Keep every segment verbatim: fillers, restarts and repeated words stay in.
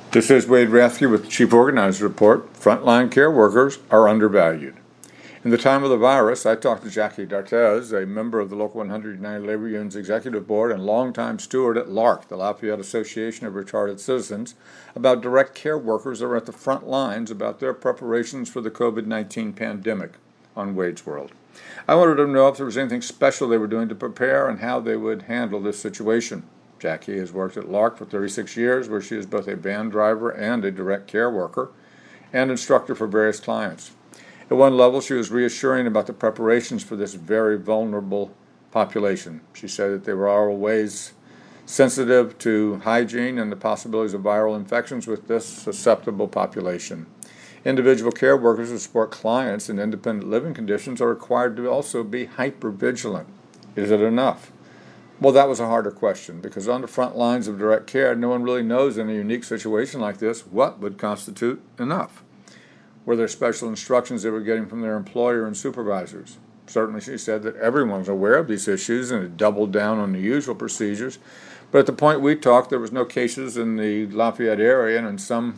This is Wade Rathke with the Chief Organizer Report. Frontline care workers are undervalued. In the time of the virus, I talked to Jackie D'Artez, a member of the Local one hundred United Labor Union's Executive Board and longtime steward at LARC, the Lafayette Association of Retarded Citizens, about direct care workers that are at the front lines about their preparations for the COVID nineteen pandemic on Wade's World. I wanted to know if there was anything special they were doing to prepare and how they would handle this situation. Jackie has worked at LARC for thirty-six years, where she is both a van driver and a direct care worker and instructor for various clients. At one level, she was reassuring about the preparations for this very vulnerable population. She said that they were always sensitive to hygiene and the possibilities of viral infections with this susceptible population. Individual care workers who support clients in independent living conditions are required to also be hypervigilant. Is it enough? Well, that was a harder question, because on the front lines of direct care, no one really knows in a unique situation like this what would constitute enough. Were there special instructions they were getting from their employer and supervisors? Certainly, she said that everyone's aware of these issues and had doubled down on the usual procedures. But at the point we talked, there was no cases in the Lafayette area, and in some,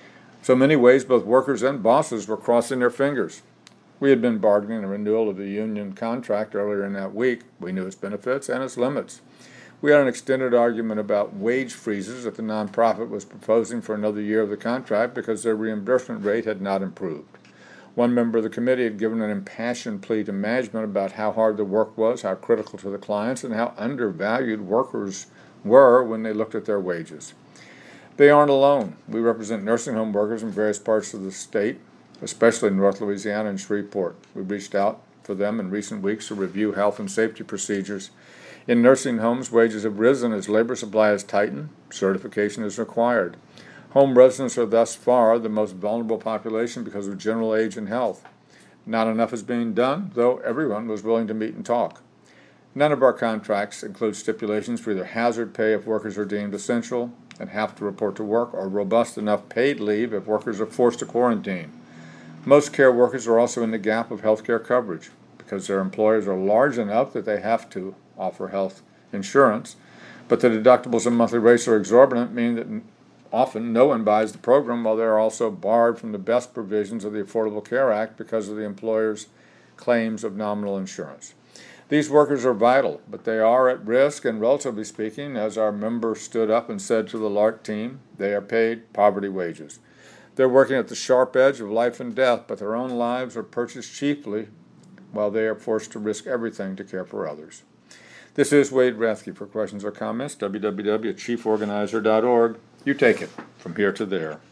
so many ways, both workers and bosses were crossing their fingers. We had been bargaining a renewal of the union contract earlier in that week. We knew its benefits and its limits. We had an extended argument about wage freezes that the nonprofit was proposing for another year of the contract because their reimbursement rate had not improved. One member of the committee had given an impassioned plea to management about how hard the work was, how critical to the clients, and how undervalued workers were when they looked at their wages. They aren't alone. We represent nursing home workers in various parts of the state, especially in North Louisiana and Shreveport. We reached out for them in recent weeks to review health and safety procedures. In nursing homes, wages have risen as labor supply has tightened. Certification is required. Home residents are thus far the most vulnerable population because of general age and health. Not enough is being done, though everyone was willing to meet and talk. None of our contracts include stipulations for either hazard pay if workers are deemed essential and have to report to work, or robust enough paid leave if workers are forced to quarantine. Most care workers are also in the gap of health care coverage because their employers are large enough that they have to offer health insurance, but the deductibles and monthly rates are exorbitant, meaning that often no one buys the program, while they are also barred from the best provisions of the Affordable Care Act because of the employer's claims of nominal insurance. These workers are vital, but they are at risk, and relatively speaking, as our member stood up and said to the LARC team, they are paid poverty wages. They're working at the sharp edge of life and death, but their own lives are purchased cheaply while they are forced to risk everything to care for others. This is Wade Rathke. For questions or comments, w w w dot chief organizer dot org. You take it from here to there.